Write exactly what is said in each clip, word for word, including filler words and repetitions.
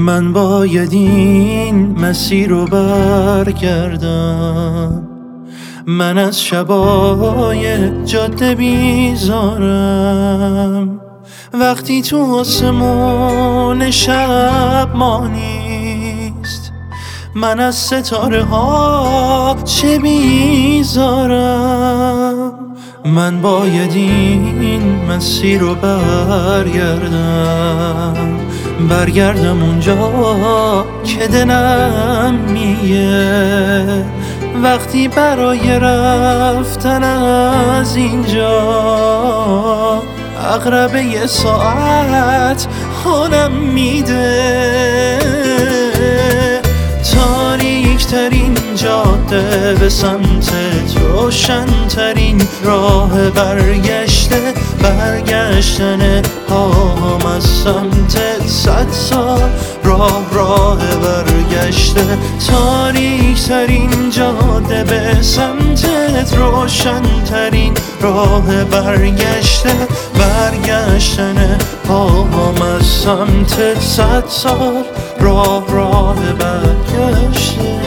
من باید این مسیر رو برگردم. من از شبای جاده بیزارم، وقتی تو آسمون شب ما نیست. من از ستاره ها چه بیزارم. من باید این مسیر رو برگردم، برگردم اونجا که دلم میگه وقتی برای رفتن از اینجا عقرب یه ساعت حالم میده. تاریک ترین جاده به سمت روشن ترین راه برگشته، برگشتن پاهم از سمت صد سال راه راه برگشته. تاریک ترین جاده به سمت روشن ترین راه برگشته، برگشتن پاهم از سمت صد سال راه راه برگشته.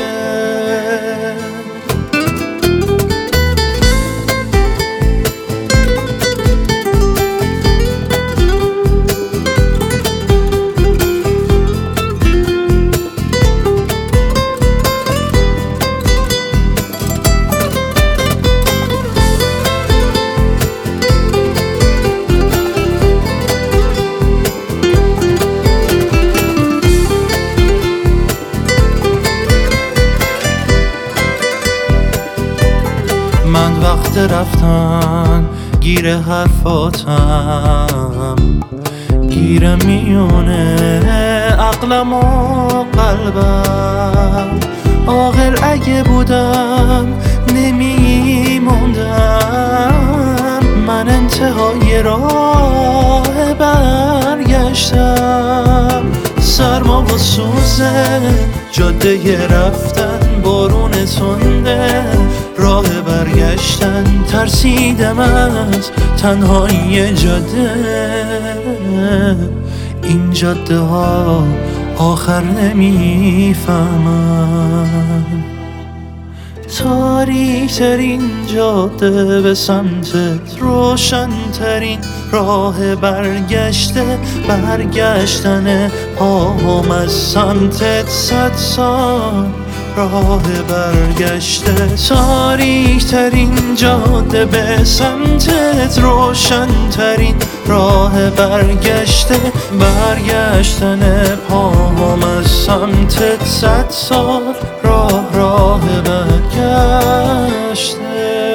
من وقت رفتن گیر حرفاتم، گیر میونه عقلم و قلبم. عاقل اگه بودم نمیموندم. من انتهای راه برگشتم. سرما و سوزه جاده رفتن، بارون تنده راه برگشتن. ترسیدم از تنهایی جاده، این جاده ها آخر نمیفهمم. تاریک ترین جاده به سمت روشن ترین راه برگشته، برگشتن پاهم از سمت صد سال راه برگشته. تاریک ترین جاده به سمت روشن ترین راه برگشته، برگشتن پاهم از سمت صد سال راه راه برگشته.